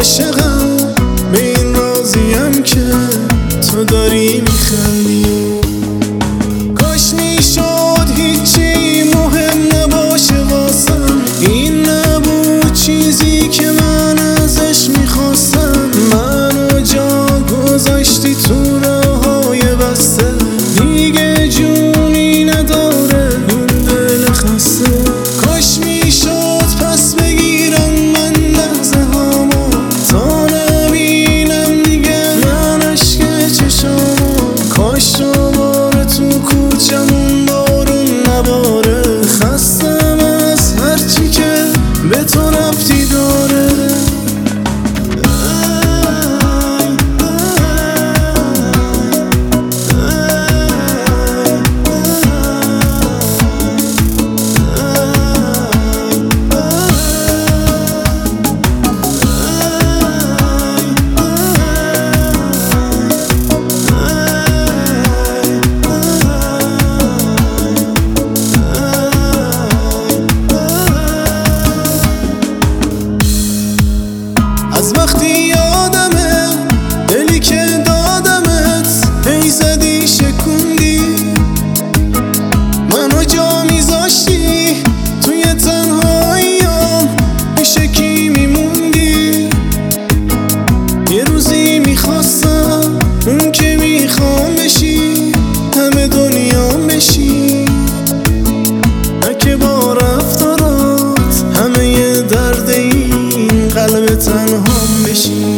عاشقم، به این راضیم که تو داری میخندی. کاش میشد هیچی مهم نباشه واسم، این نبود چیزی که من ازش میخواستم. منو جا گذاشتی تو راههای بسته، دیگه جونی نداره این دل خسته. کاش میشد پس بگیرم من لحظه هامو، تا نبینم دیگه من عشق چشامو. کاش دوباره تو کوچمون بارون نباره، خستم از هرچی که به تو ربطی داره. از وقتی یادمه دلی که دادمت، هی زدی شکوندی منو جا میذاشتی توی تنهاییام، پیش کی میموندی. یه روزی میخواستم اون که میخوام بشی، همه دنیام بشی، نه که با رفتارات همه درد این قلب تنهام بشی.